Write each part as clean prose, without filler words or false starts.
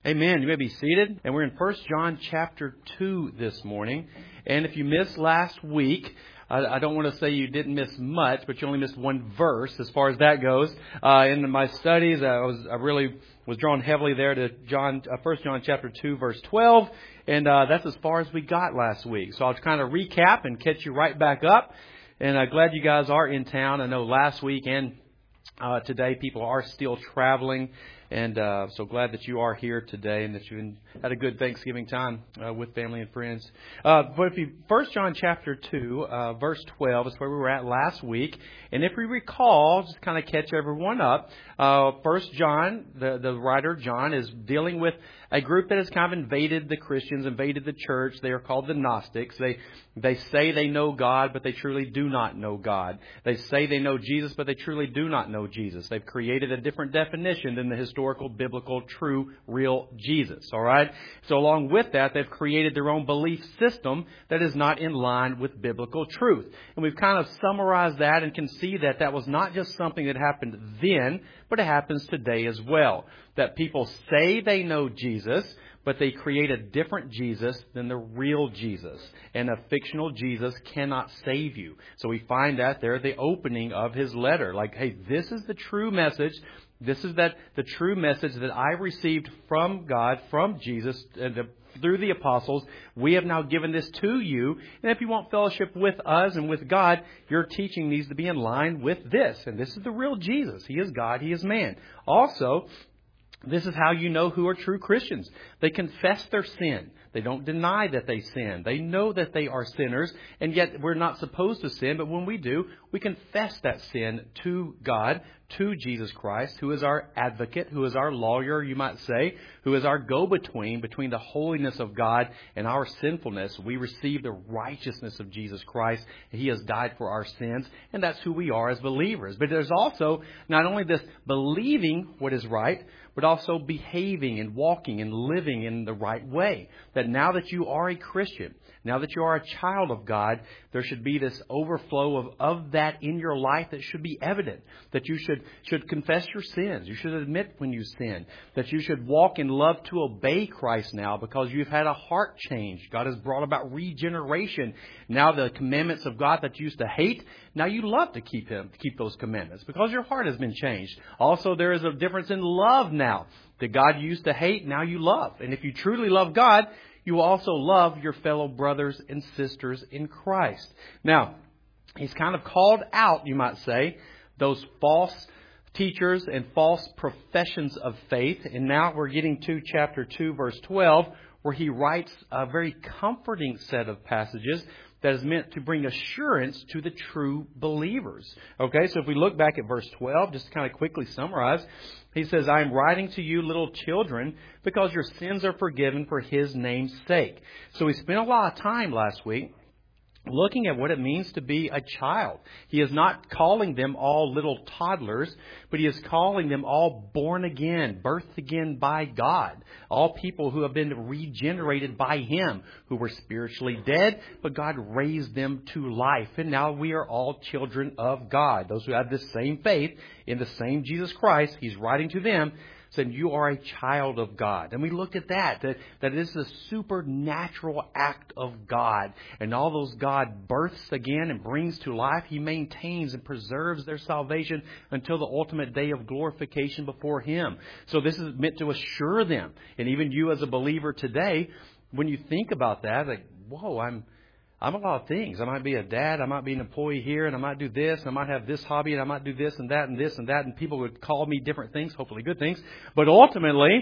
Amen. You may be seated. And we're in 1 John chapter 2 this morning. And if you missed last week, I don't want to say you didn't miss much, but you only missed one verse as far as that goes. In my studies, I really was drawn heavily there to 1 John chapter 2, verse 12. And that's as far as we got last week. So I'll kind of recap and catch you right back up. And I'm glad you guys are in town. I know last week and today people are still traveling. And so glad that you are here today and that you had a good Thanksgiving time with family and friends. But if you 1 John chapter 2, verse 12 is where we were at last week. And if we recall, just kind of catch everyone up, 1 John, the writer John, is dealing with a group that has kind of invaded the Christians, invaded the church. They are called the Gnostics. They say they know God, but they truly do not know God. They say they know Jesus, but they truly do not know Jesus. They've created a different definition than the historical, biblical, true, real Jesus. All right? So along with that, they've created their own belief system that is not in line with biblical truth. And we've kind of summarized that and can see that that was not just something that happened then, but it happens today as well. That people say they know Jesus, but they create a different Jesus than the real Jesus. And a fictional Jesus cannot save you. So we find that there at the opening of his letter. Like, hey, this is the true message. This is the true message that I received from God, from Jesus, through the apostles. We have now given this to you. And if you want fellowship with us and with God, your teaching needs to be in line with this. And this is the real Jesus. He is God. He is man. Also, this is how you know who are true Christians. They confess their sin. They don't deny that they sin. They know that they are sinners, and yet we're not supposed to sin. But when we do, we confess that sin to God, to Jesus Christ, who is our advocate, who is our lawyer, you might say, who is our go-between between the holiness of God and our sinfulness. We receive the righteousness of Jesus Christ. He has died for our sins, and that's who we are as believers. But there's also not only this believing what is right, but also behaving and walking and living in the right way. That now that you are a Christian, now that you are a child of God, there should be this overflow of that in your life that should be evident. That you should confess your sins. You should admit when you sin. That you should walk in love to obey Christ now because you've had a heart change. God has brought about regeneration. Now the commandments of God that you used to hate, now you love to keep those commandments because your heart has been changed. Also, there is a difference in love now. The God you used to hate, now you love. And if you truly love God, you will also love your fellow brothers and sisters in Christ. Now, he's kind of called out, you might say, those false teachers and false professions of faith. And now we're getting to chapter 2, verse 12, where he writes a very comforting set of passages that is meant to bring assurance to the true believers. Okay, so if we look back at verse 12, just to kind of quickly summarize, he says, I am writing to you, little children, because your sins are forgiven for his name's sake. So we spent a lot of time last week looking at what it means to be a child. He is not calling them all little toddlers, but he is calling them all born again, birthed again by God. All people who have been regenerated by him, who were spiritually dead, but God raised them to life. And now we are all children of God. Those who have the same faith in the same Jesus Christ, he's writing to them, saying you are a child of God. And we looked at that it is a supernatural act of God. And all those God births again and brings to life, he maintains and preserves their salvation until the ultimate day of glorification before him. So this is meant to assure them. And even you as a believer today, when you think about that, like, whoa, I'm a lot of things. I might be a dad. I might be an employee here, and I might do this. And I might have this hobby, and I might do this and that and this and that. And people would call me different things, hopefully good things. But ultimately,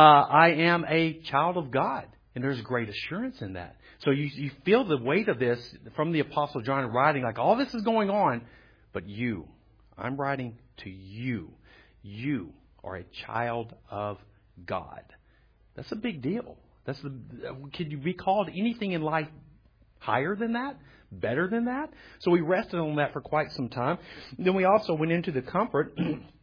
I am a child of God, and there's great assurance in that. So you feel the weight of this from the Apostle John writing, like all this is going on, but I'm writing to you. You are a child of God. That's a big deal. Could you be called anything in life higher than that? Better than that? So we rested on that for quite some time. Then we also went into the comfort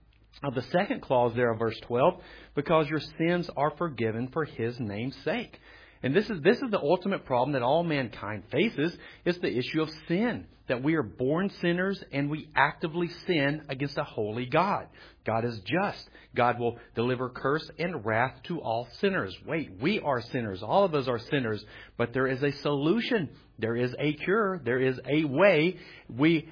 of the second clause there of verse 12, because your sins are forgiven for his name's sake. And this is the ultimate problem that all mankind faces. It's the issue of sin. That we are born sinners and we actively sin against a holy God. God is just. God will deliver curse and wrath to all sinners. Wait, we are sinners. All of us are sinners. But there is a solution. There is a cure. There is a way. We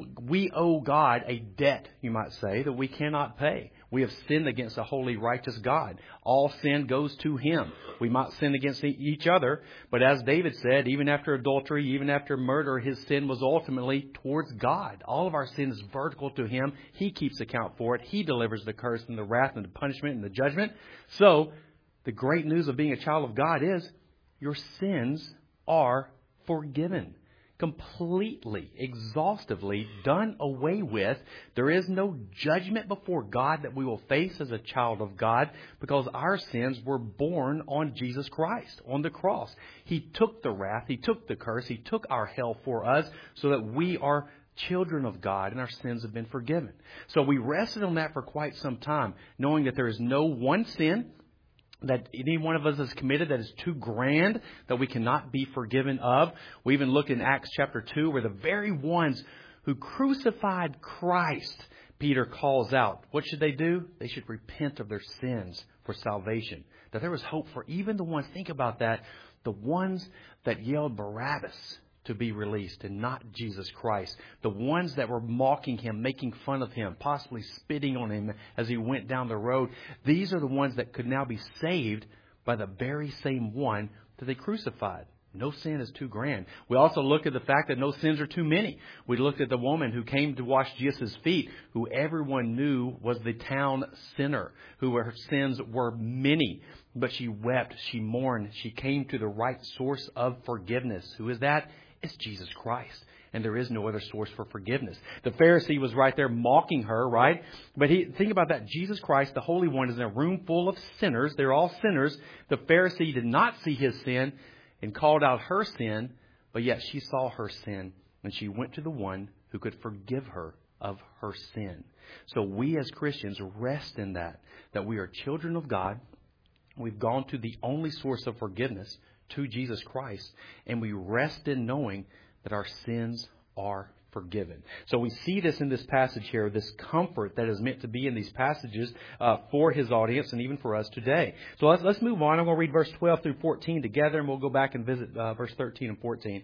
owe God a debt, you might say, that we cannot pay. We have sinned against a holy, righteous God. All sin goes to Him. We might sin against each other, but as David said, even after adultery, even after murder, his sin was ultimately towards God. All of our sin is vertical to Him. He keeps account for it. He delivers the curse and the wrath and the punishment and the judgment. So, the great news of being a child of God is your sins are forgiven. Completely, exhaustively done away with. There is no judgment before God that we will face as a child of God because our sins were borne on Jesus Christ on the cross. He took the wrath. He took the curse. He took our hell for us so that we are children of God and our sins have been forgiven. So we rested on that for quite some time, knowing that there is no one sin that any one of us has committed that is too grand that we cannot be forgiven of. We even look in Acts chapter 2 where the very ones who crucified Christ, Peter calls out. What should they do? They should repent of their sins for salvation. That there was hope for even the ones, think about that, the ones that yelled Barabbas to be released and not Jesus Christ. The ones that were mocking Him, making fun of Him, possibly spitting on Him as He went down the road. These are the ones that could now be saved by the very same one that they crucified. No sin is too grand. We also look at the fact that no sins are too many. We looked at the woman who came to wash Jesus' feet, who everyone knew was the town sinner, who her sins were many. But she wept, she mourned, she came to the right source of forgiveness. Who is that? It's Jesus Christ. And there is no other source for forgiveness. The Pharisee was right there mocking her, right? But think about that. Jesus Christ, the Holy One, is in a room full of sinners. They're all sinners. The Pharisee did not see his sin and called out her sin, but yet she saw her sin and she went to the one who could forgive her of her sin. So we as Christians rest in that we are children of God. We've gone to the only source of forgiveness, to Jesus Christ, and we rest in knowing that our sins are forgiven. So we see this in this passage here, this comfort that is meant to be in these passages for His audience and even for us today. So let's move on. I'm going to read verse 12 through 14 together, and we'll go back and visit verse 13 and 14.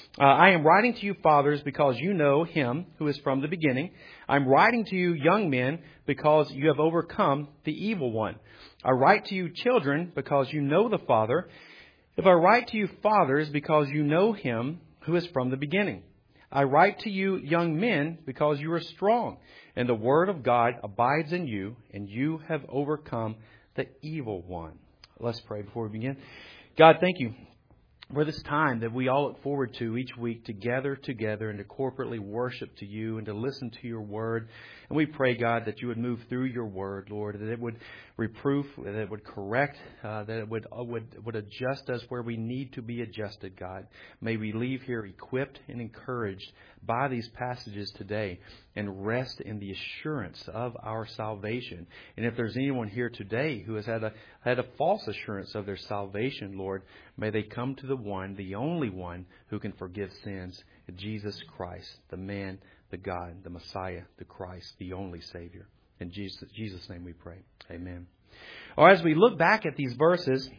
I am writing to you, fathers, because you know Him who is from the beginning. I'm writing to you, young men, because you have overcome the evil one. I write to you, children, because you know the Father. If I write to you, fathers, because you know Him who is from the beginning. I write to you, young men, because you are strong, and the word of God abides in you, and you have overcome the evil one. Let's pray before we begin. God, thank you for this time that we all look forward to each week to gather together and to corporately worship to you and to listen to your word. And we pray, God, that you would move through your word, Lord, that it would reproof, that it would correct, that it would adjust us where we need to be adjusted, God. May we leave here equipped and encouraged by these passages today and rest in the assurance of our salvation. And if there's anyone here today who has had a false assurance of their salvation, Lord, may they come to the one, the only one who can forgive sins, Jesus Christ, the man, the God, the Messiah, the Christ, the only Savior. In Jesus' name we pray. Amen. Or as we look back at these verses,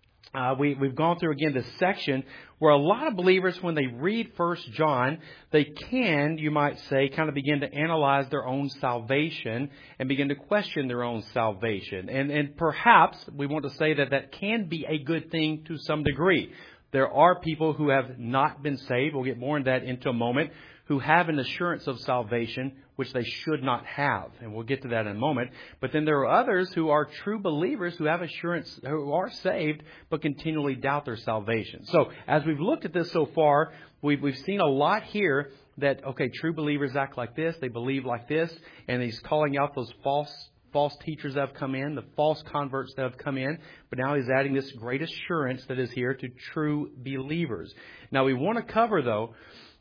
we've gone through again this section where a lot of believers, when they read 1 John, they can, you might say, kind of begin to analyze their own salvation and begin to question their own salvation. And perhaps we want to say that can be a good thing to some degree. There are people who have not been saved. We'll get more into that into a moment. Who have an assurance of salvation, which they should not have. And we'll get to that in a moment. But then there are others who are true believers who have assurance, who are saved, but continually doubt their salvation. So as we've looked at this so far, we've seen a lot here that, okay, true believers act like this, they believe like this, and he's calling out those false teachers that have come in, the false converts that have come in, but now he's adding this great assurance that is here to true believers. Now we want to cover, though,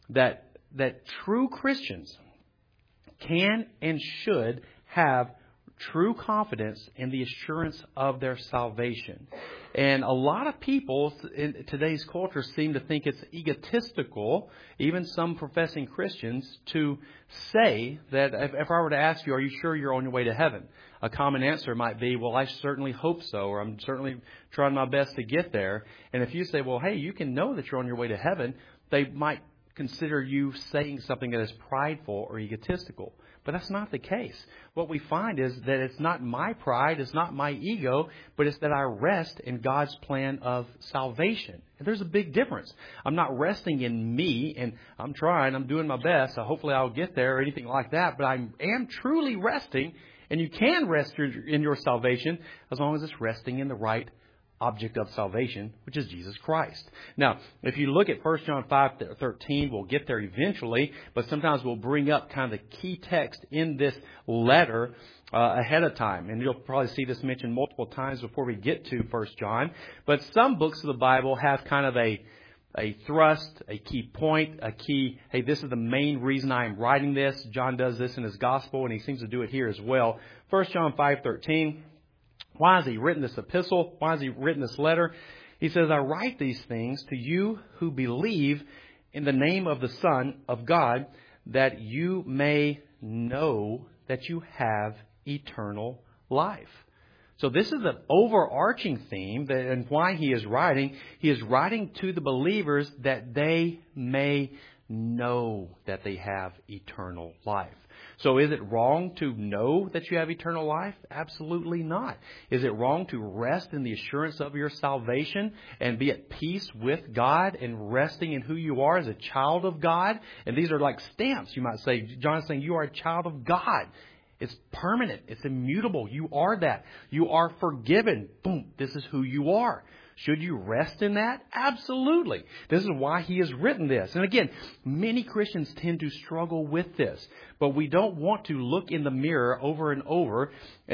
that true Christians can and should have true confidence in the assurance of their salvation. And a lot of people in today's culture seem to think it's egotistical, even some professing Christians, to say that if I were to ask you, are you sure you're on your way to heaven? A common answer might be, well, I certainly hope so, or I'm certainly trying my best to get there. And if you say, well, hey, you can know that you're on your way to heaven, they might consider you saying something that is prideful or egotistical. But that's not the case. What we find is that it's not my pride, it's not my ego, but it's that I rest in God's plan of salvation. And there's a big difference. I'm not resting in me, and I'm trying, I'm doing my best, so hopefully I'll get there or anything like that. But I am truly resting, and you can rest in your salvation as long as it's resting in the right object of salvation, which is Jesus Christ. Now, if you look at 1 John 5:13, we'll get there eventually, but sometimes we'll bring up kind of the key text in this letter ahead of time. And you'll probably see this mentioned multiple times before we get to 1 John. But some books of the Bible have kind of a thrust, a key point, a key, hey, this is the main reason I am writing this. John does this in his gospel, and he seems to do it here as well. 1 John 5:13. Why has he written this epistle? Why has he written this letter? He says, I write these things to you who believe in the name of the Son of God, that you may know that you have eternal life. So this is an overarching theme, and why he is writing. He is writing to the believers that they may know that they have eternal life. So is it wrong to know that you have eternal life? Absolutely not. Is it wrong to rest in the assurance of your salvation and be at peace with God and resting in who you are as a child of God? And these are like stamps, you might say. John is saying you are a child of God. It's permanent. It's immutable. You are that. You are forgiven. Boom. This is who you are. Should you rest in that? Absolutely. This is why he has written this. And again, many Christians tend to struggle with this. But we don't want to look in the mirror over and over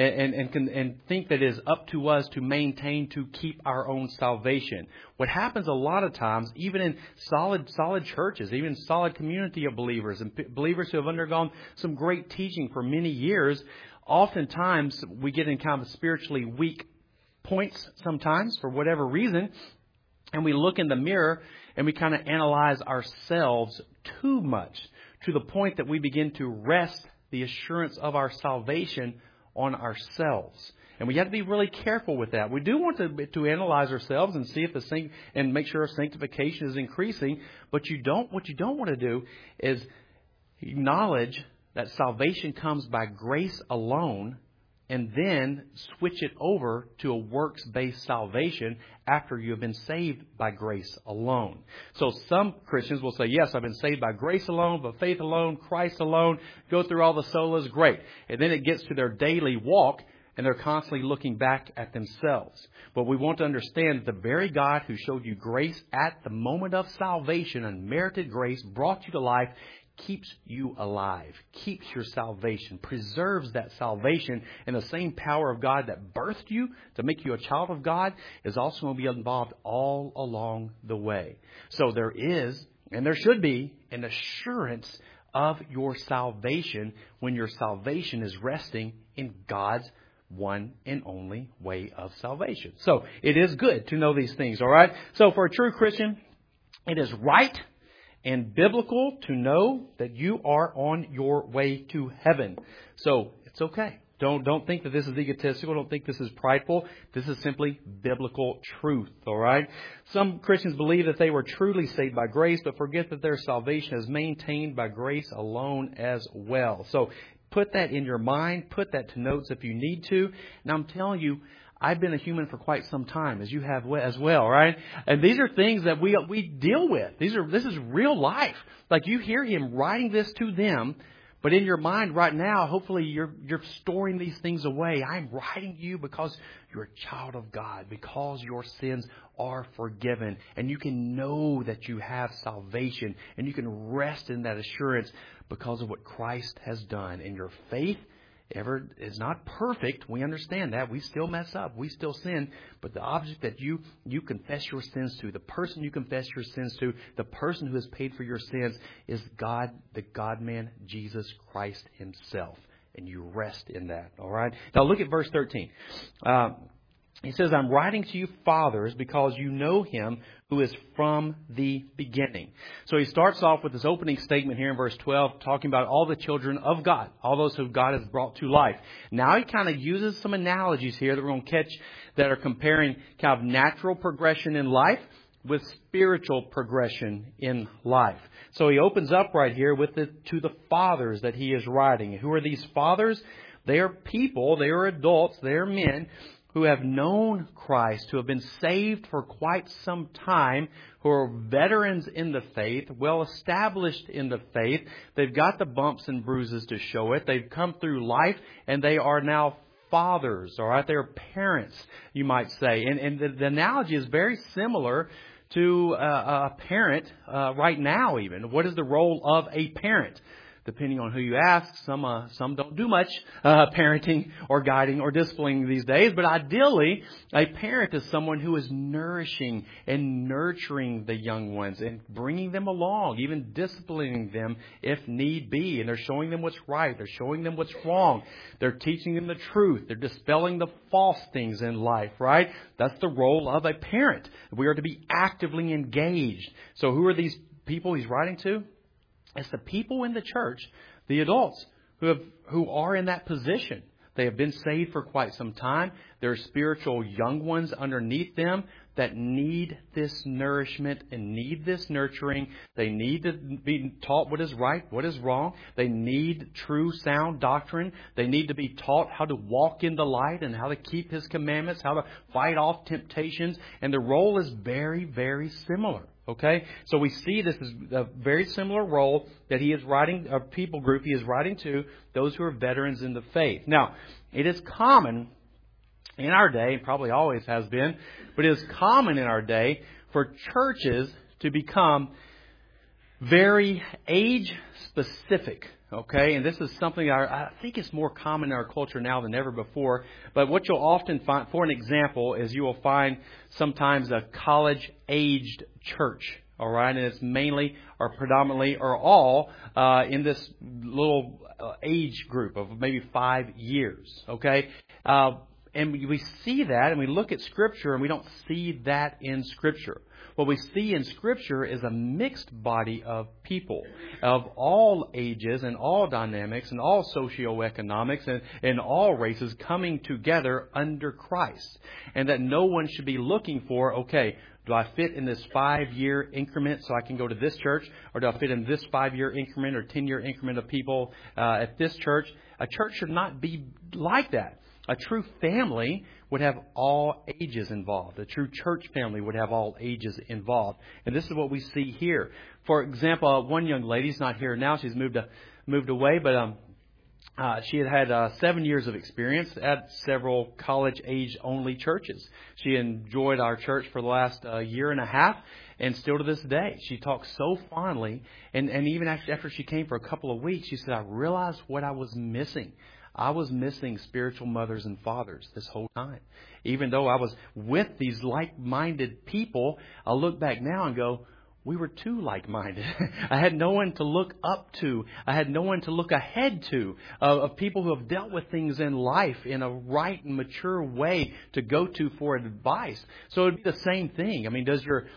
and think that it is up to us to maintain, to keep our own salvation. What happens a lot of times, even in solid churches, even solid community of believers and believers who have undergone some great teaching for many years, oftentimes we get in kind of a spiritually weak points sometimes for whatever reason, and we look in the mirror and we kind of analyze ourselves too much to the point that we begin to rest the assurance of our salvation on ourselves. And we have to be really careful with that. We do want to analyze ourselves and see if and make sure our sanctification is increasing. But what you don't want to do is acknowledge that salvation comes by grace alone, and then switch it over to a works-based salvation after you have been saved by grace alone. So some Christians will say, yes, I've been saved by grace alone, by faith alone, Christ alone, go through all the solas, great. And then it gets to their daily walk, and they're constantly looking back at themselves. But we want to understand that the very God who showed you grace at the moment of salvation, unmerited grace, brought you to life, keeps you alive, keeps your salvation, preserves that salvation, and the same power of God that birthed you to make you a child of God is also going to be involved all along the way. So there is, and there should be, an assurance of your salvation when your salvation is resting in God's one and only way of salvation. So it is good to know these things, all right? So for a true Christian, it is right and biblical to know that you are on your way to heaven. So it's okay. Don't think that this is egotistical. Don't think this is prideful. This is simply biblical truth, all right? Some Christians believe that they were truly saved by grace, but forget that their salvation is maintained by grace alone as well. So put that in your mind. Put that to notes if you need to. Now I'm telling you, I've been a human for quite some time, as you have as well, right? And these are things that we deal with. This is real life. Like you hear him writing this to them, but in your mind right now, hopefully you're storing these things away. I'm writing you because you're a child of God, because your sins are forgiven, and you can know that you have salvation, and you can rest in that assurance because of what Christ has done. And your faith is not perfect. We understand that. We still mess up. We still sin. But the object that you confess your sins to, the person you confess your sins to, the person who has paid for your sins is God, the God-man, Jesus Christ himself. and you rest in that. All right. Now look at verse 13. He says, I'm writing to you, fathers, because you know him who is from the beginning. So he starts off with this opening statement here in verse 12, talking about all the children of God, all those who God has brought to life. Now he kind of uses some analogies here that we're going to catch that are comparing kind of natural progression in life with spiritual progression in life. So he opens up right here with to the fathers that he is writing. Who are these fathers? They are people, they are adults, they are men who have known Christ, who have been saved for quite some time, who are veterans in the faith, well established in the faith. They've got the bumps and bruises to show it. They've come through life, and they are now fathers, all right? They're parents, you might say. And the analogy is very similar to a parent right now even. What is the role of a parent? Depending on who you ask, some don't do much parenting or guiding or disciplining these days. But ideally, a parent is someone who is nourishing and nurturing the young ones and bringing them along, even disciplining them if need be. And they're showing them what's right. They're showing them what's wrong. They're teaching them the truth. They're dispelling the false things in life, right? That's the role of a parent. We are to be actively engaged. So who are these people he's writing to? It's the people in the church, the adults, who are in that position. They have been saved for quite some time. There are spiritual young ones underneath them that need this nourishment and need this nurturing. They need to be taught what is right, what is wrong. They need true, sound doctrine. They need to be taught how to walk in the light and how to keep His commandments, how to fight off temptations. And the role is very, very similar. Okay, so we see this is a very similar role that he is writing, a people group he is writing to, those who are veterans in the faith. Now, it is common in our day, probably always has been, but it is common in our day for churches to become very age-specific. Okay, and this is something I think is more common in our culture now than ever before. But what you'll often find, for an example, is you will find sometimes a college-aged church. All right, and it's mainly or predominantly or all in this little age group of maybe 5 years. Okay, and we see that, and we look at Scripture, and we don't see that in Scripture. What we see in Scripture is a mixed body of people of all ages and all dynamics and all socioeconomics and all races coming together under Christ. And that no one should be looking for, okay, do I fit in this 5-year increment so I can go to this church? Or do I fit in this 5-year increment or 10-year increment of people at this church? A church should not be like that. A true family would have all ages involved. A true church family would have all ages involved. And this is what we see here. For example, one young lady's not here now. She's moved away, but she had 7 years of experience at several college-age-only churches. She enjoyed our church for the last year and a half, and still to this day. She talks so fondly, and even after she came for a couple of weeks, she said, I realized what I was missing. I was missing spiritual mothers and fathers this whole time. Even though I was with these like-minded people, I look back now and go, we were too like-minded. I had no one to look up to. I had no one to look ahead to of people who have dealt with things in life in a right and mature way to go to for advice. So it would be the same thing. I mean, does your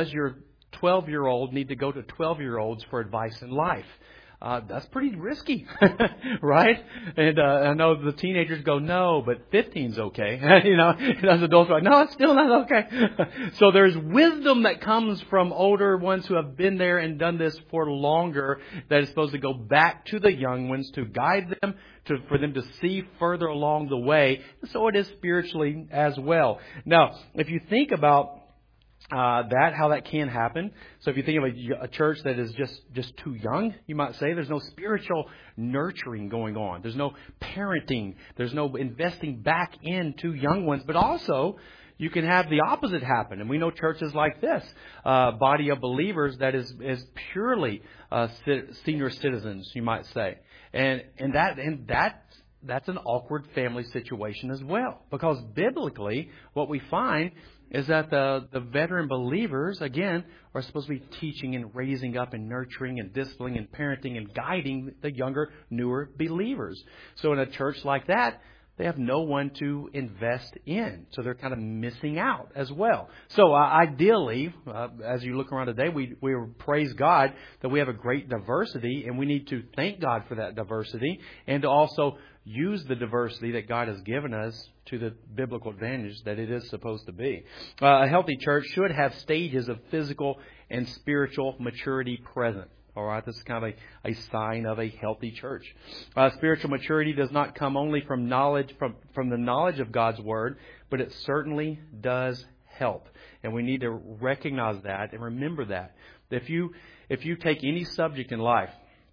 12-year-old need to go to 12-year-olds for advice in life? That's pretty risky, right? And I know the teenagers go, no, but 15's okay. And as adults are like, no, it's still not okay. So there's wisdom that comes from older ones who have been there and done this for longer that is supposed to go back to the young ones to guide them, for them to see further along the way. And so it is spiritually as well. Now, if you think about how that can happen. So if you think of a church that is just too young, you might say there's no spiritual nurturing going on. There's no parenting. There's no investing back into young ones. But also, you can have the opposite happen. And we know churches like this, body of believers that is purely senior citizens, you might say. And that's an awkward family situation as well. Because biblically, what we find is that the veteran believers, again, are supposed to be teaching and raising up and nurturing and disciplining and parenting and guiding the younger, newer believers. So in a church like that, they have no one to invest in. So they're kind of missing out as well. So ideally, as you look around today, we praise God that we have a great diversity, and we need to thank God for that diversity and to also use the diversity that God has given us to the biblical advantage that it is supposed to be. A healthy church should have stages of physical and spiritual maturity present. All right, this is kind of a sign of a healthy church. Spiritual maturity does not come only from knowledge, from the knowledge of God's Word, but it certainly does help. And we need to recognize that and remember that. If you take any subject in life,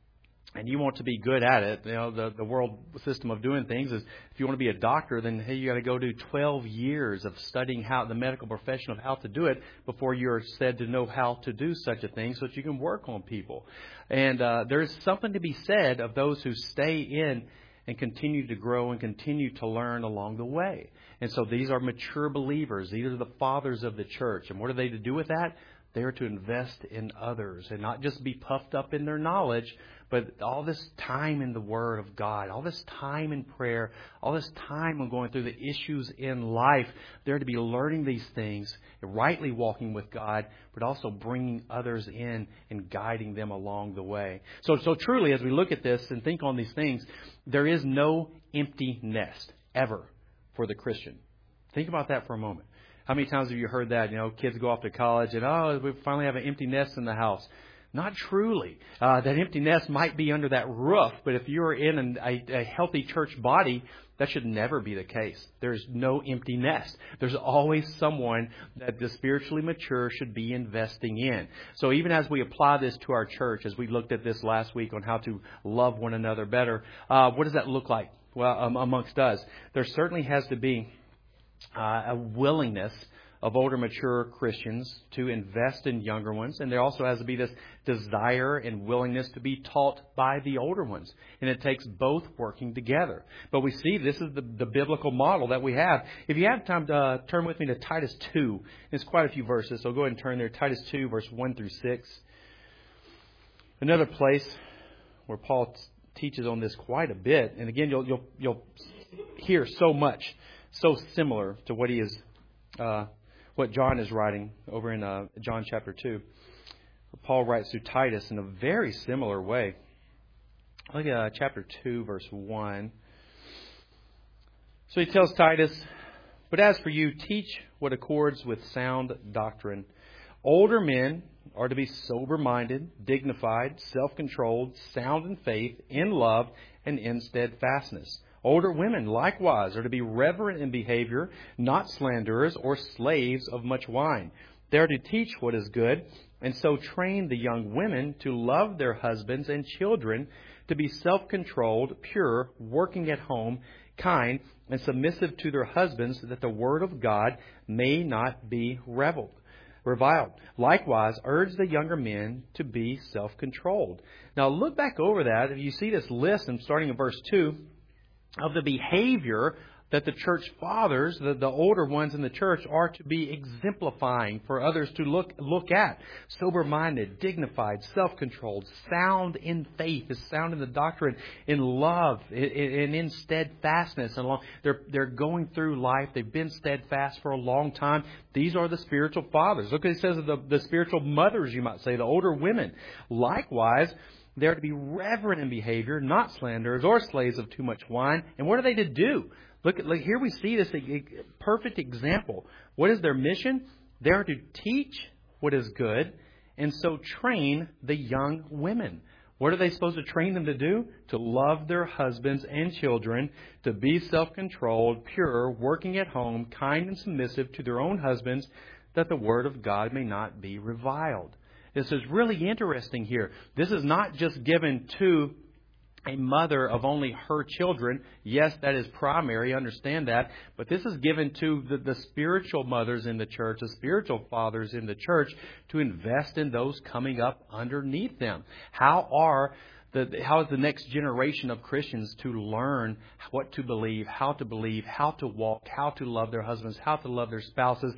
and you want to be good at it, the world system of doing things is, if you want to be a doctor, then hey, you got to go do 12 years of studying the medical profession of how to do it before you're said to know how to do such a thing, so that you can work on people. And there's something to be said of those who stay in and continue to grow and continue to learn along the way. And so these are mature believers. These are the fathers of the church. And what are they to do with that? They are to invest in others and not just be puffed up in their knowledge, but all this time in the Word of God, all this time in prayer, all this time on going through the issues in life, they're to be learning these things, rightly walking with God, but also bringing others in and guiding them along the way. So truly, as we look at this and think on these things, there is no empty nest ever for the Christian. Think about that for a moment. How many times have you heard that? Kids go off to college and, we finally have an empty nest in the house. Not truly. That empty nest might be under that roof, but if you're in a healthy church body, that should never be the case. There's no empty nest. There's always someone that the spiritually mature should be investing in. So even as we apply this to our church, as we looked at this last week on how to love one another better, what does that look like? Well, amongst us, there certainly has to be a willingness of older, mature Christians to invest in younger ones. And there also has to be this desire and willingness to be taught by the older ones. And it takes both working together. But we see this is the biblical model that we have. If you have time to turn with me to Titus 2. It's quite a few verses, so go ahead and turn there. Titus 2, verse 1 through 6. Another place where Paul teaches on this quite a bit. And again, you'll hear so much, so similar to what he is what John is writing over in John chapter 2. Paul writes to Titus in a very similar way. Look at chapter 2, verse 1. So he tells Titus, "But as for you, teach what accords with sound doctrine. Older men are to be sober-minded, dignified, self-controlled, sound in faith, in love, and in steadfastness. Older women, likewise, are to be reverent in behavior, not slanderers or slaves of much wine. They are to teach what is good, and so train the young women to love their husbands and children, to be self-controlled, pure, working at home, kind, and submissive to their husbands, that the word of God may not be reviled. Likewise, urge the younger men to be self-controlled." Now look back over that. If you see this list, and starting in verse 2, of the behavior that the church fathers, the older ones in the church, are to be exemplifying for others to look at. Sober-minded, dignified, self-controlled, sound in faith, is sound in the doctrine, in love, and in steadfastness. They're going through life. They've been steadfast for a long time. These are the spiritual fathers. Look what it says of the spiritual mothers, you might say, the older women. Likewise, they're to be reverent in behavior, not slanderers or slaves of too much wine. And what are they to do? Look, here we see this perfect example. What is their mission? They are to teach what is good, and so train the young women. What are they supposed to train them to do? To love their husbands and children, to be self-controlled, pure, working at home, kind and submissive to their own husbands, that the word of God may not be reviled. This is really interesting here. This is not just given to a mother of only her children. Yes, that is primary. Understand that. But this is given to the spiritual mothers in the church, the spiritual fathers in the church, to invest in those coming up underneath them. How are how is the next generation of Christians to learn what to believe, how to walk, how to love their husbands, how to love their spouses,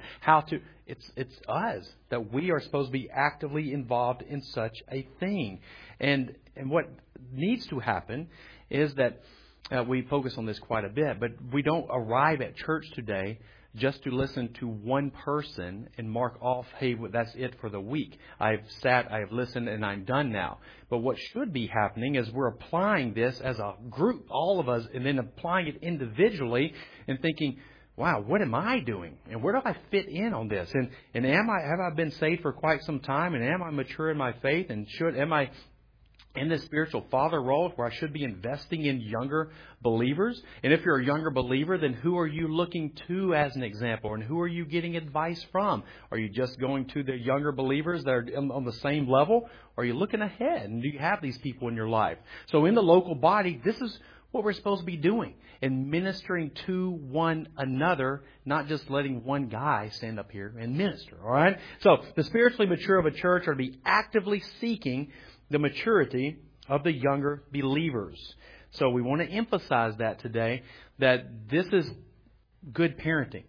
it's us that we are supposed to be actively involved in such a thing. And what needs to happen is that we focus on this quite a bit, but we don't arrive at church today just to listen to one person and mark off, hey, that's it for the week. I've sat, I've listened, and I'm done now. But what should be happening is we're applying this as a group, all of us, and then applying it individually and thinking, wow, what am I doing? And where do I fit in on this? And have I been saved for quite some time? And am I mature in my faith? And am I in the spiritual father role where I should be investing in younger believers? And if you're a younger believer, then who are you looking to as an example? And who are you getting advice from? Are you just going to the younger believers that are on the same level? Or are you looking ahead? And do you have these people in your life? So in the local body, this is what we're supposed to be doing. And ministering to one another, not just letting one guy stand up here and minister. All right? So the spiritually mature of a church are to be actively seeking the maturity of the younger believers. So we want to emphasize that today, that this is good parenting.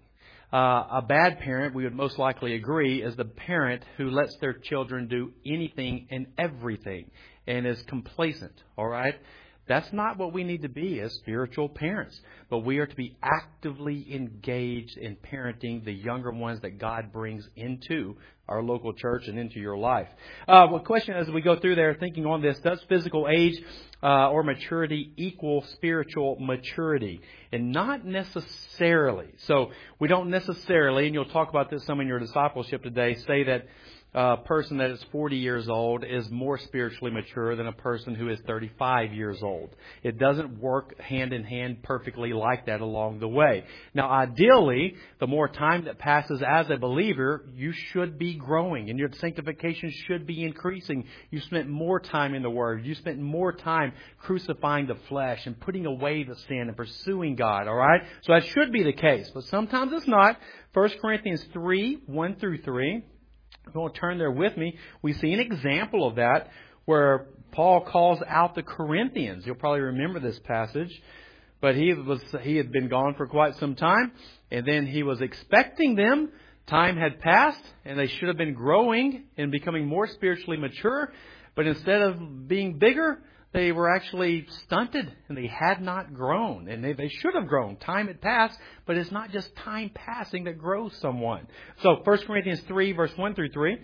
A bad parent, we would most likely agree, is the parent who lets their children do anything and everything and is complacent. All right? That's not what we need to be as spiritual parents. But we are to be actively engaged in parenting the younger ones that God brings into our local church and into your life. Well, question as we go through there, thinking on this, does physical age or maturity equal spiritual maturity? And not necessarily. So we don't necessarily, and you'll talk about this some in your discipleship today, say that a person that is 40 years old is more spiritually mature than a person who is 35 years old. It doesn't work hand in hand perfectly like that along the way. Now, ideally, the more time that passes as a believer, you should be growing and your sanctification should be increasing. You spent more time in the Word. You spent more time crucifying the flesh and putting away the sin and pursuing God. All right? So that should be the case, but sometimes it's not. 1 Corinthians 3, 1 through 3. If you want to turn there with me, we see an example of that where Paul calls out the Corinthians. You'll probably remember this passage. But he had been gone for quite some time, and then he was expecting them. Time had passed, and they should have been growing and becoming more spiritually mature. But instead of being bigger, they were actually stunted, and they had not grown. And they should have grown. Time had passed, but it's not just time passing that grows someone. So 1 Corinthians 3, verse 1 through 3,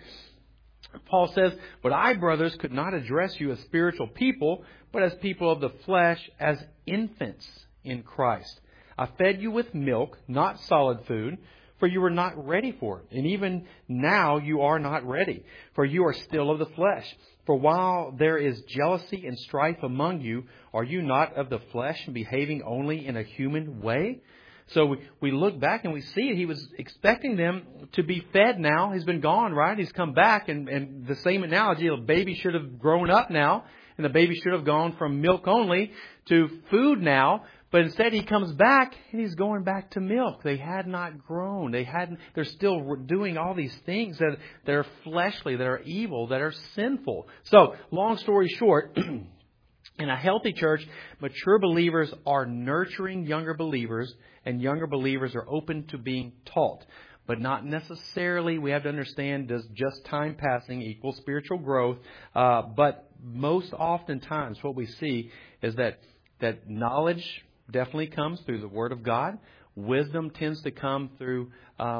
Paul says, "But I, brothers, could not address you as spiritual people, but as people of the flesh, as infants in Christ. I fed you with milk, not solid food, for you were not ready for it. And even now you are not ready, for you are still of the flesh. For while there is jealousy and strife among you, are you not of the flesh and behaving only in a human way?" So we look back and we see it. He was expecting them to be fed now. He's been gone, right? He's come back. And the same analogy, a baby should have grown up now. And the baby should have gone from milk only to food now. But instead he comes back and he's going back to milk. They had not grown. They're still doing all these things that are fleshly, that are evil, that are sinful. So, long story short, in a healthy church, mature believers are nurturing younger believers, and younger believers are open to being taught. But not necessarily, we have to understand, does just time passing equal spiritual growth? But most oftentimes what we see is that knowledge definitely comes through the Word of God. Wisdom tends to come through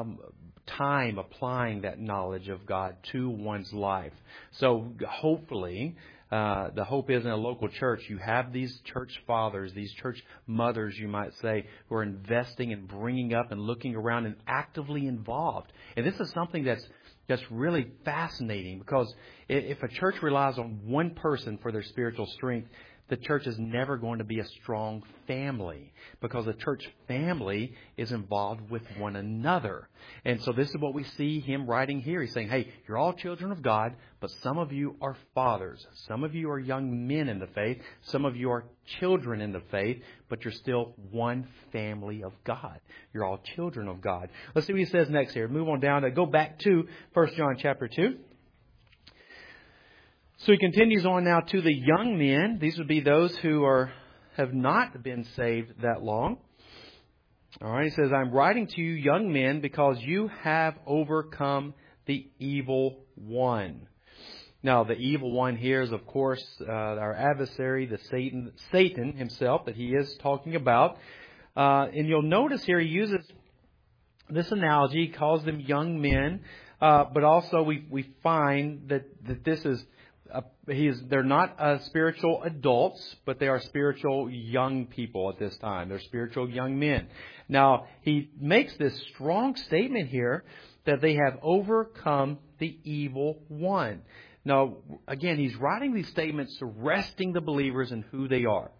time applying that knowledge of God to one's life. So hopefully, the hope is in a local church, you have these church fathers, these church mothers, you might say, who are investing and bringing up and looking around and actively involved. And this is something that's really fascinating, because if a church relies on one person for their spiritual strength, the church is never going to be a strong family, because the church family is involved with one another. And so this is what we see him writing here. He's saying, hey, you're all children of God, but some of you are fathers. Some of you are young men in the faith. Some of you are children in the faith, but you're still one family of God. You're all children of God. Let's see what he says next here. Move on down. Go back to 1 John chapter 2. So he continues on now to the young men. These would be those who have not been saved that long. All right, he says, I'm writing to you, young men, because you have overcome the evil one. Now, the evil one here is, of course, our adversary, the Satan himself that he is talking about. And you'll notice here he uses this analogy. He calls them young men, but also we find that this is they're not spiritual adults, but they are spiritual young people at this time. They're spiritual young men. Now, he makes this strong statement here that they have overcome the evil one. Now, again, he's writing these statements arresting the believers in who they are.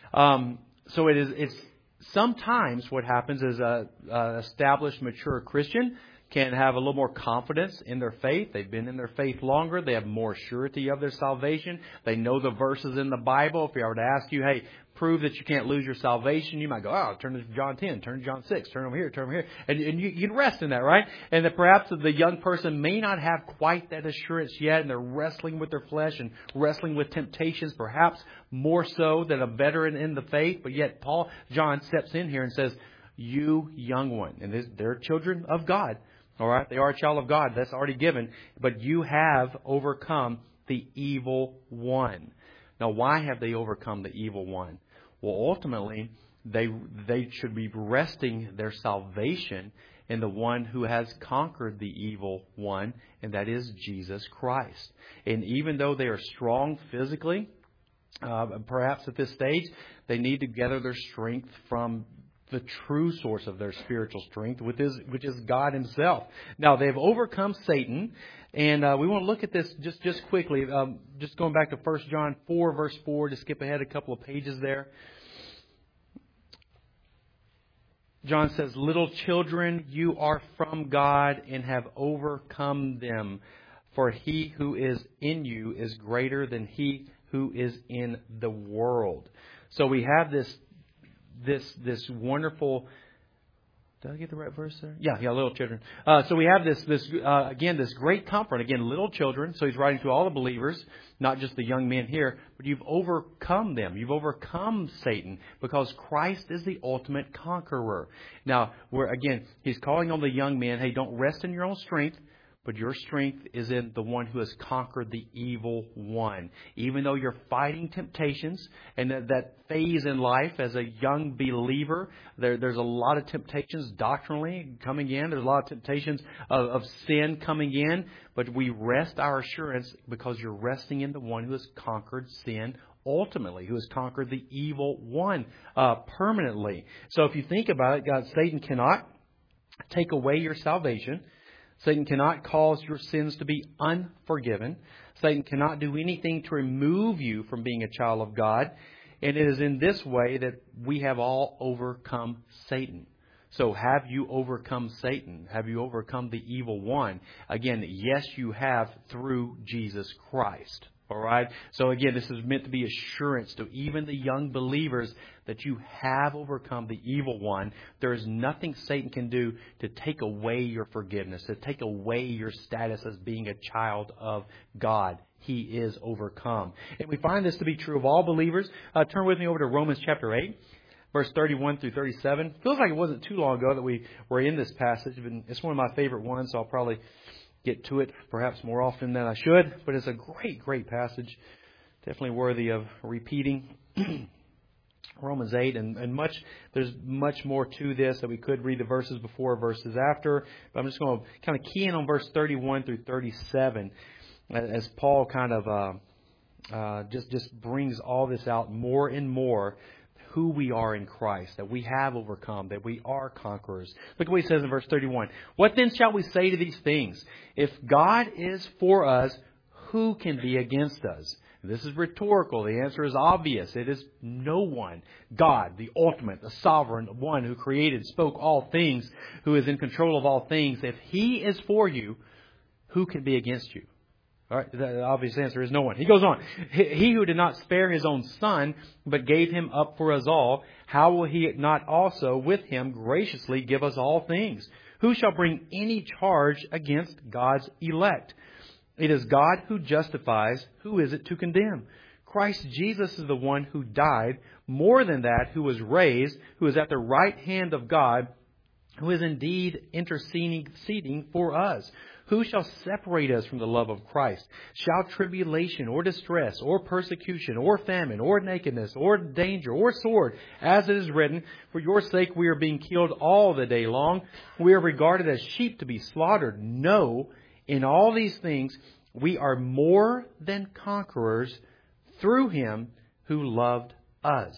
So it's sometimes what happens is a established, mature Christian can have a little more confidence in their faith. They've been in their faith longer. They have more surety of their salvation. They know the verses in the Bible. If I were to ask you, hey, prove that you can't lose your salvation, you might go, oh, turn to John 10, turn to John 6, turn over here, turn over here. And you can rest in that, right? And that perhaps the young person may not have quite that assurance yet, and they're wrestling with their flesh and wrestling with temptations, perhaps more so than a veteran in the faith. But yet John steps in here and says, you young one, and they're children of God. All right, they are a child of God. That's already given. But you have overcome the evil one. Now, why have they overcome the evil one? Well, ultimately, they should be resting their salvation in the one who has conquered the evil one, and that is Jesus Christ. And even though they are strong physically, perhaps at this stage, they need to gather their strength from the true source of their spiritual strength, which is God Himself. Now, they've overcome Satan, and we want to look at this just quickly. Just going back to 1 John 4, verse 4, to skip ahead a couple of pages there. John says, little children, you are from God and have overcome them. For he who is in you is greater than he who is in the world. So we have this wonderful. Did I get the right verse there? Yeah, little children. So we have this great comfort. Again, little children. So he's writing to all the believers, not just the young men here, but you've overcome them. You've overcome Satan because Christ is the ultimate conqueror. Now, he's calling on the young men, hey, don't rest in your own strength, but your strength is in the one who has conquered the evil one. Even though you're fighting temptations, and that phase in life as a young believer, there's a lot of temptations doctrinally coming in. There's a lot of temptations of sin coming in. But we rest our assurance because you're resting in the one who has conquered sin ultimately, who has conquered the evil one permanently. So if you think about it, Satan cannot take away your salvation. Satan cannot cause your sins to be unforgiven. Satan cannot do anything to remove you from being a child of God. And it is in this way that we have all overcome Satan. So have you overcome Satan? Have you overcome the evil one? Again, yes, you have through Jesus Christ. All right. So again, this is meant to be assurance to even the young believers that you have overcome the evil one. There is nothing Satan can do to take away your forgiveness, to take away your status as being a child of God. He is overcome. And we find this to be true of all believers. Turn with me over to Romans chapter 8, verse 31 through 37. Feels like it wasn't too long ago that we were in this passage. It's one of my favorite ones, so I'll probably get to it perhaps more often than I should. But it's a great, great passage. Definitely worthy of repeating. Romans 8 and there's much more to this that we could read the verses before, verses after. But I'm just going to kind of key in on verse 31 through 37 as Paul kind of just brings all this out more and more. Who we are in Christ, that we have overcome, that we are conquerors. Look at what he says in verse 31. What then shall we say to these things? If God is for us, who can be against us? This is rhetorical. The answer is obvious. It is no one. God, the ultimate, the sovereign one who created, spoke all things, who is in control of all things. If He is for you, who can be against you? All right, the obvious answer is no one. He goes on. He who did not spare His own Son, but gave Him up for us all, how will He not also with Him graciously give us all things? Who shall bring any charge against God's elect? It is God who justifies. Who is it to condemn? Christ Jesus is the one who died. More than that, who was raised, who is at the right hand of God, who is indeed interceding for us. Who shall separate us from the love of Christ? Shall tribulation or distress or persecution or famine or nakedness or danger or sword, as it is written, for your sake we are being killed all the day long. We are regarded as sheep to be slaughtered. No, in all these things we are more than conquerors through Him who loved us.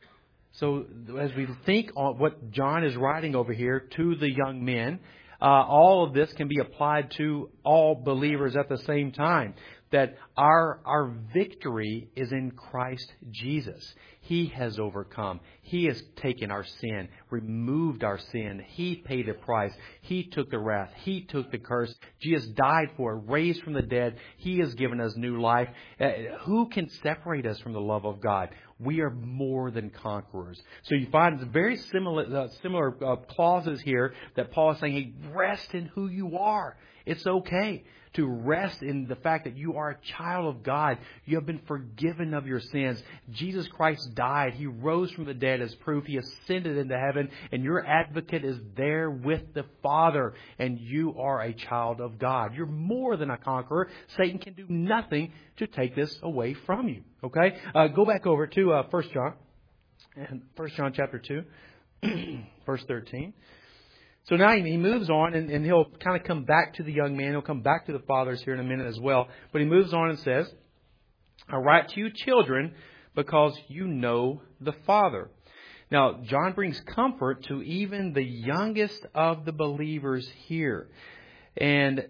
So as we think on what John is writing over here to the young men, all of this can be applied to all believers at the same time. That our victory is in Christ Jesus. He has overcome. He has taken our sin, removed our sin. He paid the price. He took the wrath. He took the curse. Jesus died for it, raised from the dead. He has given us new life. Who can separate us from the love of God? We are more than conquerors. So you find very similar clauses here that Paul is saying, hey, rest in who you are. It's okay to rest in the fact that you are a child of God. You have been forgiven of your sins. Jesus Christ died. He rose from the dead as proof. He ascended into heaven, and your advocate is there with the Father, and you are a child of God. You're more than a conqueror. Satan can do nothing to take this away from you. Okay? Go back over to 1 John. And 1 John chapter 2, verse 13. So now he moves on, and he'll kind of come back to the young man. He'll come back to the fathers here in a minute as well. But he moves on and says, I write to you, children, because you know the Father. Now, John brings comfort to even the youngest of the believers here. And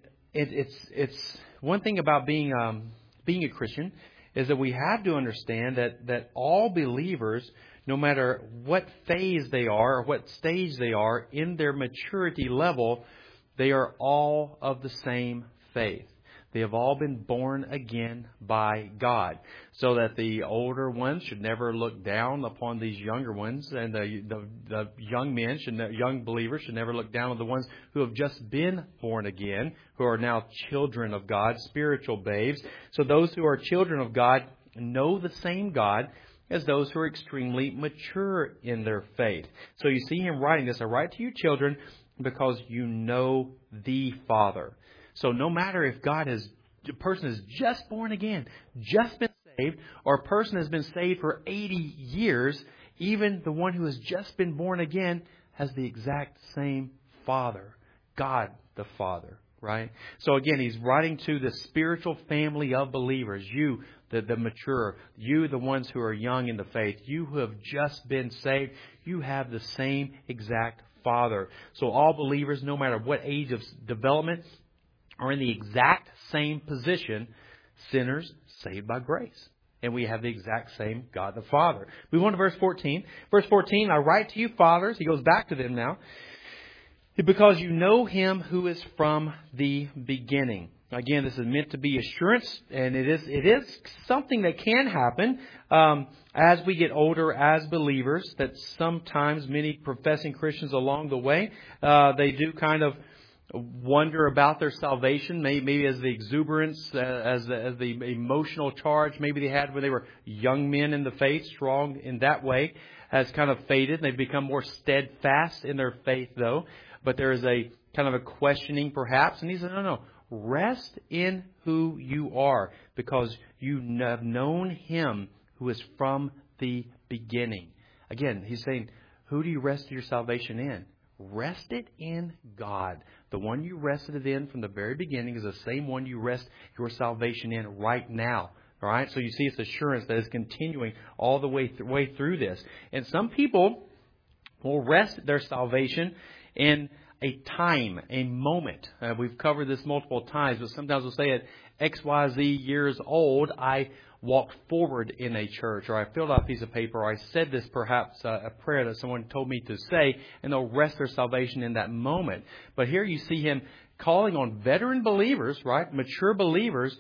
it's one thing about being a Christian is that we have to understand that all believers, no matter what phase they are or what stage they are in their maturity level, they are all of the same faith. They have all been born again by God. So that the older ones should never look down upon these younger ones, and the young believers should never look down on the ones who have just been born again, who are now children of God, spiritual babes. So those who are children of God know the same God as those who are extremely mature in their faith. So you see him writing this, I write to you, children, because you know the Father. So no matter if a person is just born again, just been saved, or a person has been saved for 80 years, even the one who has just been born again has the exact same Father, God the Father, right? So again, he's writing to the spiritual family of believers, you, the mature, you, the ones who are young in the faith, you who have just been saved, you have the same exact Father. So all believers, no matter what age of development, are in the exact same position, sinners saved by grace. And we have the exact same God the Father. We go on to verse 14. Verse 14, I write to you, fathers. He goes back to them now. Because you know him who is from the beginning. Again, this is meant to be assurance, and it is something that can happen as we get older as believers, that sometimes many professing Christians along the way, they do kind of wonder about their salvation, maybe as the exuberance, as the emotional charge maybe they had when they were young men in the faith, strong in that way, has kind of faded. They've become more steadfast in their faith, though. But there is a kind of a questioning, perhaps. And he said, no. Rest in who you are, because you have known him who is from the beginning. Again, he's saying, who do you rest your salvation in? Rest it in God. The one you rested it in from the very beginning is the same one you rest your salvation in right now. All right? So you see it's assurance that is continuing all the way through this. And some people will rest their salvation in a time, a moment. We've covered this multiple times, but sometimes we'll say at XYZ years old, I walked forward in a church, or I filled out a piece of paper, or I said this perhaps a prayer that someone told me to say, and they'll rest their salvation in that moment. But here you see him calling on veteran believers, right, mature believers,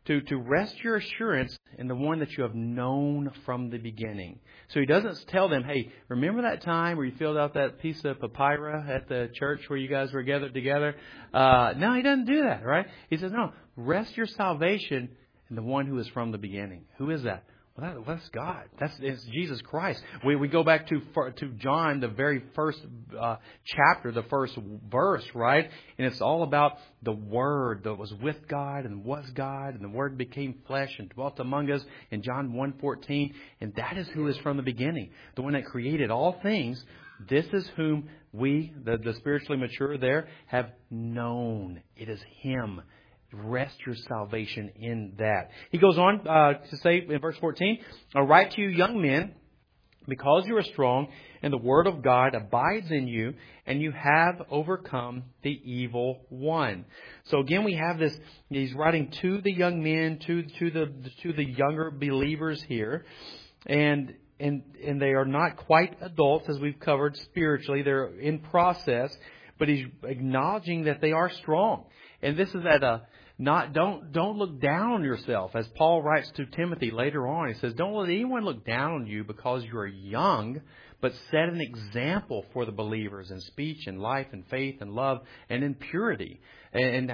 to rest your assurance in the one that you have known from the beginning. So he doesn't tell them, hey, remember that time where you filled out that piece of papyrus at the church where you guys were gathered together? No, he doesn't do that, right? He says, no, rest your salvation in the one who is from the beginning. Who is that? Well, that's God. It's Jesus Christ. We go back to John, the very first chapter, the first verse, right? And it's all about the Word that was with God and was God, and the Word became flesh and dwelt among us in John 1:14. And that is who is from the beginning, the one that created all things. This is whom we, the spiritually mature there, have known. It is Him. Rest your salvation in that. He goes on to say in verse 14, I write to you, young men, because you are strong, and the word of God abides in you, and you have overcome the evil one. So again, we have this. He's writing to the young men, to the younger believers here, and they are not quite adults, as we've covered spiritually. They're in process, but he's acknowledging that they are strong. And this is at a don't look down on yourself. As Paul writes to Timothy later on, he says, don't let anyone look down on you because you are young, but set an example for the believers in speech and life and faith and love and in purity. And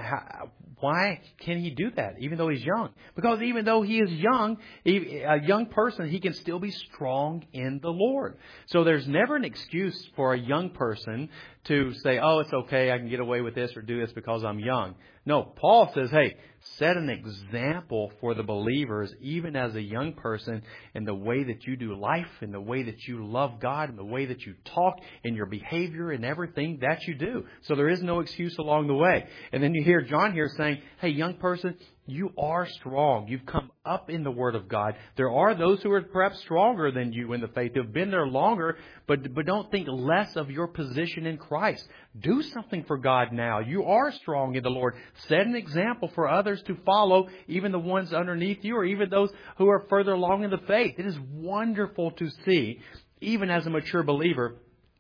why can he do that, even though he's young? Because even though he is young, a young person, he can still be strong in the Lord. So there's never an excuse for a young person to say, oh, it's okay, I can get away with this or do this because I'm young. No, Paul says, hey, set an example for the believers, even as a young person, in the way that you do life, in the way that you love God, in the way that you talk, in your behavior, and everything that you do. So there is no excuse along the way. And then you hear John here saying, hey, young person, you are strong. You've come up in the Word of God. There are those who are perhaps stronger than you in the faith, who have been there longer, but don't think less of your position in Christ. Do something for God now. You are strong in the Lord. Set an example for others to follow, even the ones underneath you or even those who are further along in the faith. It is wonderful to see, even as a mature believer,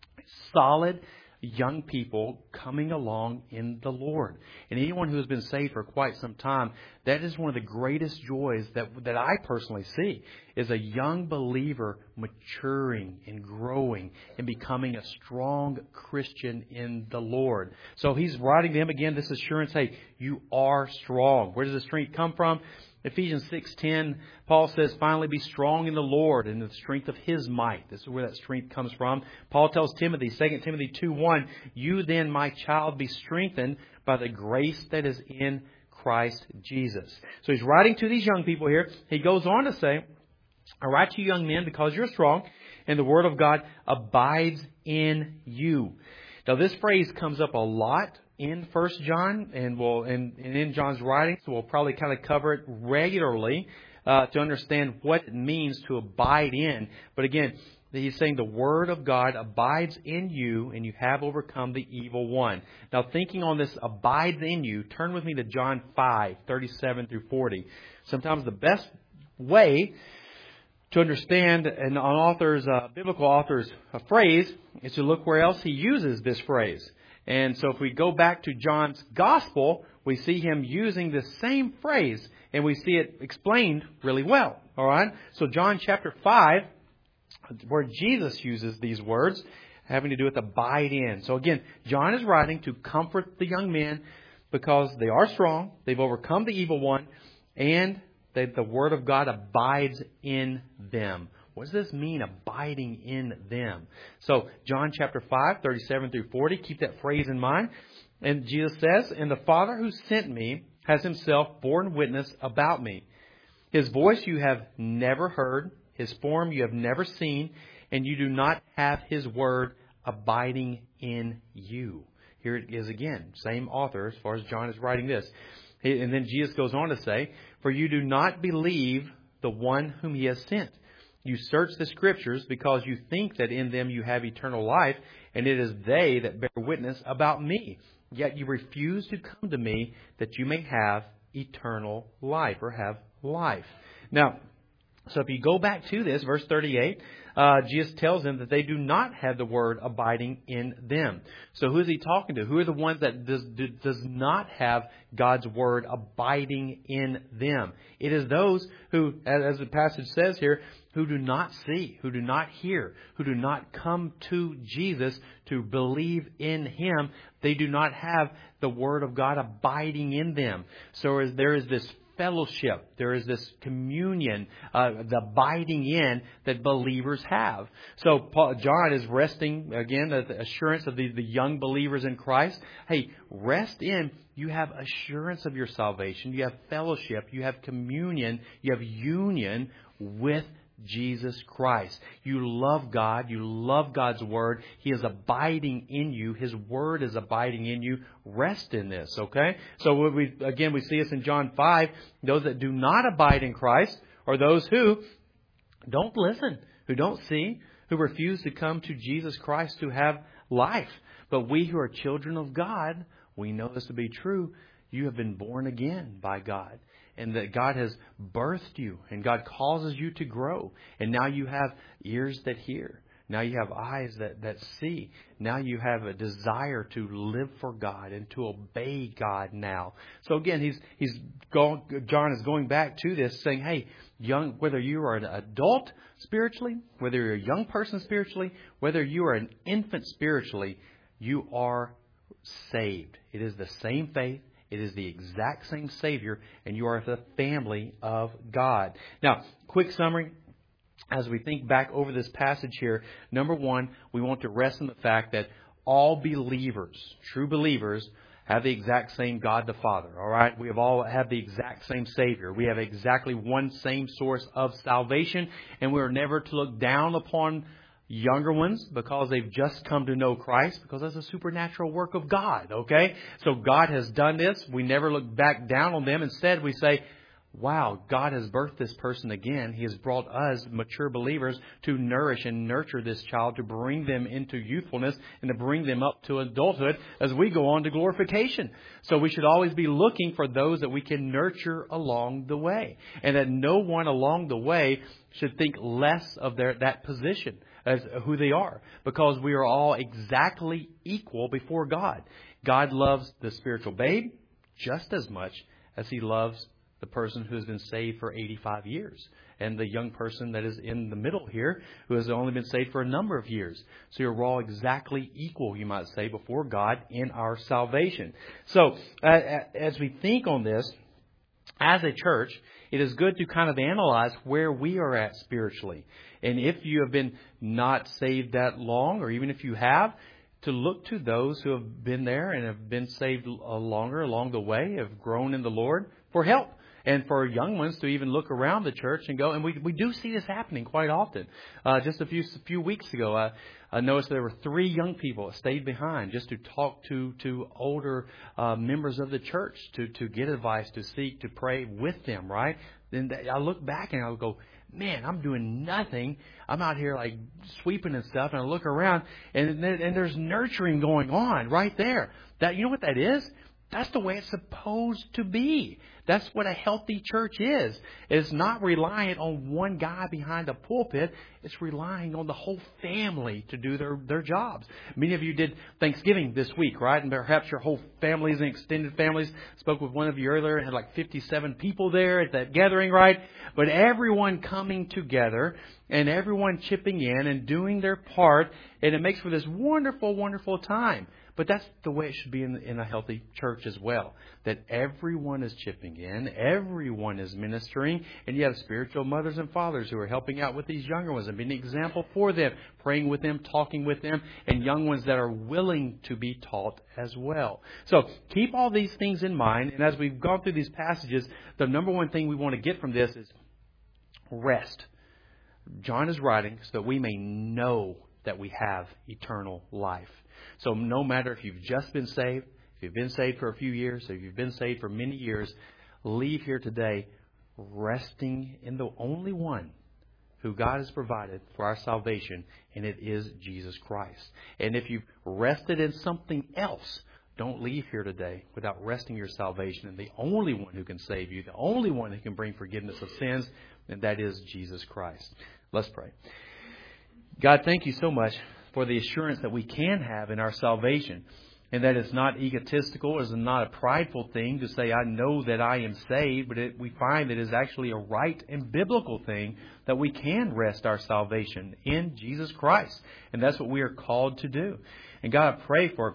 solid young people coming along in the Lord. And anyone who has been saved for quite some time, that is one of the greatest joys that I personally see, is a young believer maturing and growing and becoming a strong Christian in the Lord. So he's writing them again this assurance, hey, you are strong. Where does the strength come from? Ephesians 6:10, Paul says, finally be strong in the Lord and in the strength of His might. This is where that strength comes from. Paul tells Timothy, 2 Timothy 2:1, you then, my child, be strengthened by the grace that is in Christ Jesus. So he's writing to these young people here. He goes on to say, I write to you young men because you're strong and the word of God abides in you. Now this phrase comes up a lot in 1 John and in John's writings. So we'll probably kind of cover it regularly to understand what it means to abide in. But again, he's saying the Word of God abides in you and you have overcome the evil one. Now thinking on this abides in you, turn with me to John 5:37 through 40. Sometimes the best way to understand an author's, biblical author's phrase is to look where else he uses this phrase. And so if we go back to John's Gospel, we see him using the same phrase, and we see it explained really well. All right? So John chapter 5, where Jesus uses these words, having to do with abide in. So again, John is writing to comfort the young men because they are strong, they've overcome the evil one, and that the Word of God abides in them. What does this mean, abiding in them? So, John chapter 5:37 through 40, keep that phrase in mind. And Jesus says, and the Father who sent me has Himself borne witness about me. His voice you have never heard, His form you have never seen, and you do not have His word abiding in you. Here it is again, same author as far as John is writing this. And then Jesus goes on to say, for you do not believe the one whom He has sent. You search the Scriptures because you think that in them you have eternal life, and it is they that bear witness about me. Yet you refuse to come to me that you may have eternal life or have life. Now, So if you go back to this, verse 38, Jesus tells them that they do not have the Word abiding in them. So who is he talking to? Who are the ones that does not have God's Word abiding in them? It is those who, as the passage says here, who do not see, who do not hear, who do not come to Jesus to believe in Him. They do not have the Word of God abiding in them. So there is this fellowship. There is this communion, the abiding in that believers have. So John is resting, again, the assurance of the young believers in Christ. Hey, rest in. You have assurance of your salvation. You have fellowship. You have communion. You have union with Jesus Christ. You love God. You love God's Word. He is abiding in you. His Word is abiding in you. Rest in this, okay? So we see this in John 5. Those that do not abide in Christ are those who don't listen, who don't see, who refuse to come to Jesus Christ to have life. But we who are children of God, we know this to be true. You have been born again by God. And that God has birthed you, and God causes you to grow. And now you have ears that hear. Now you have eyes that see. Now you have a desire to live for God and to obey God now. So again, John is going back to this, saying, hey, whether you are an adult spiritually, whether you're a young person spiritually, whether you are an infant spiritually, you are saved. It is the same faith. It is the exact same Savior, and you are the family of God. Now, quick summary. As we think back over this passage here, number one, we want to rest in the fact that all believers, true believers, have the exact same God the Father. All right? We all have the exact same Savior. We have exactly one same source of salvation, and we are never to look down upon younger ones because they've just come to know Christ, because that's a supernatural work of God, okay? So God has done this. We never look back down on them. Instead, we say, wow, God has birthed this person again. He has brought us, mature believers, to nourish and nurture this child, to bring them into youthfulness and to bring them up to adulthood as we go on to glorification. So we should always be looking for those that we can nurture along the way, and that no one along the way should think less of that position as who they are, because we are all exactly equal before God. God loves the spiritual babe just as much as He loves the person who has been saved for 85 years, and the young person that is in the middle here who has only been saved for a number of years. So you're all exactly equal, you might say, before God in our salvation. So as we think on this, as a church, it is good to kind of analyze where we are at spiritually. And if you have been not saved that long, or even if you have, to look to those who have been there and have been saved longer along the way, have grown in the Lord, for help. And for young ones to even look around the church and go, and we do see this happening quite often. Just a few weeks ago, I noticed there were 3 young people that stayed behind just to talk to older members of the church, to get advice, to seek, to pray with them, right? Then I look back and I go, man, I'm doing nothing. I'm out here like sweeping and stuff, and I look around and there's nurturing going on right there. That, you know what that is? That's the way it's supposed to be. That's what a healthy church is. It's not reliant on one guy behind a pulpit. It's relying on the whole family to do their jobs. Many of you did Thanksgiving this week, right? And perhaps your whole families and extended families. Spoke with one of you earlier and had like 57 people there at that gathering, right? But everyone coming together and everyone chipping in and doing their part, and it makes for this wonderful, wonderful time. But that's the way it should be in a healthy church as well. That everyone is chipping in, everyone is ministering, and you have spiritual mothers and fathers who are helping out with these younger ones and being an example for them, praying with them, talking with them, and young ones that are willing to be taught as well. So keep all these things in mind, and as we've gone through these passages, the number one thing we want to get from this is rest. John is writing so that we may know that we have eternal life. So no matter if you've just been saved, if you've been saved for a few years, if you've been saved for many years, leave here today resting in the only one who God has provided for our salvation, and it is Jesus Christ. And if you've rested in something else, don't leave here today without resting your salvation in the only one who can save you, the only one who can bring forgiveness of sins, and that is Jesus Christ. Let's pray. God, thank you so much for the assurance that we can have in our salvation, and that it's not egotistical, it's not a prideful thing to say, I know that I am saved, but we find that it's actually a right and biblical thing that we can rest our salvation in Jesus Christ. And that's what we are called to do. And God, I pray for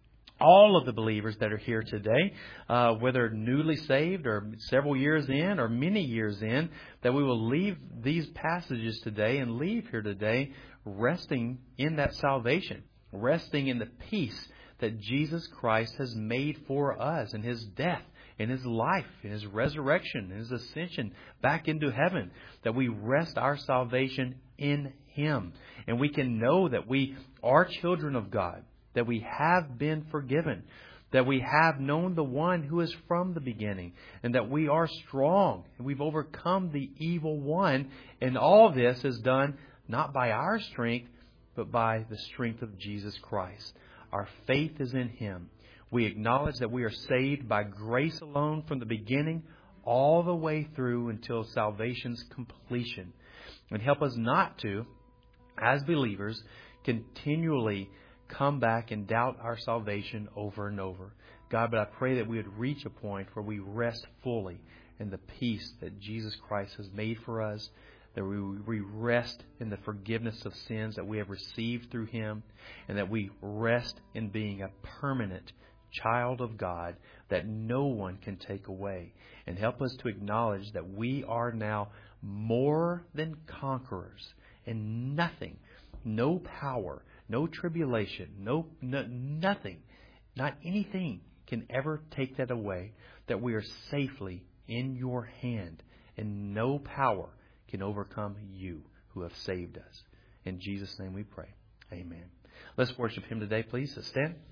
all of the believers that are here today, whether newly saved or several years in or many years in, that we will leave these passages today and leave here today resting in that salvation, resting in the peace that Jesus Christ has made for us in His death, in His life, in His resurrection, in His ascension back into heaven, that we rest our salvation in Him. And we can know that we are children of God, that we have been forgiven, that we have known the one who is from the beginning, and that we are strong, and we've overcome the evil one. And all this is done not by our strength, but by the strength of Jesus Christ. Our faith is in Him. We acknowledge that we are saved by grace alone from the beginning all the way through until salvation's completion. And help us not to, as believers, continually come back and doubt our salvation over and over. God, but I pray that we would reach a point where we rest fully in the peace that Jesus Christ has made for us, that we rest in the forgiveness of sins that we have received through Him, and that we rest in being a permanent child of God that no one can take away. And help us to acknowledge that we are now more than conquerors, and nothing, no power, no tribulation, nothing, not anything can ever take that away, that we are safely in your hand, and no power can overcome you who have saved us. In Jesus' name we pray. Amen. Let's worship Him today, please. Stand.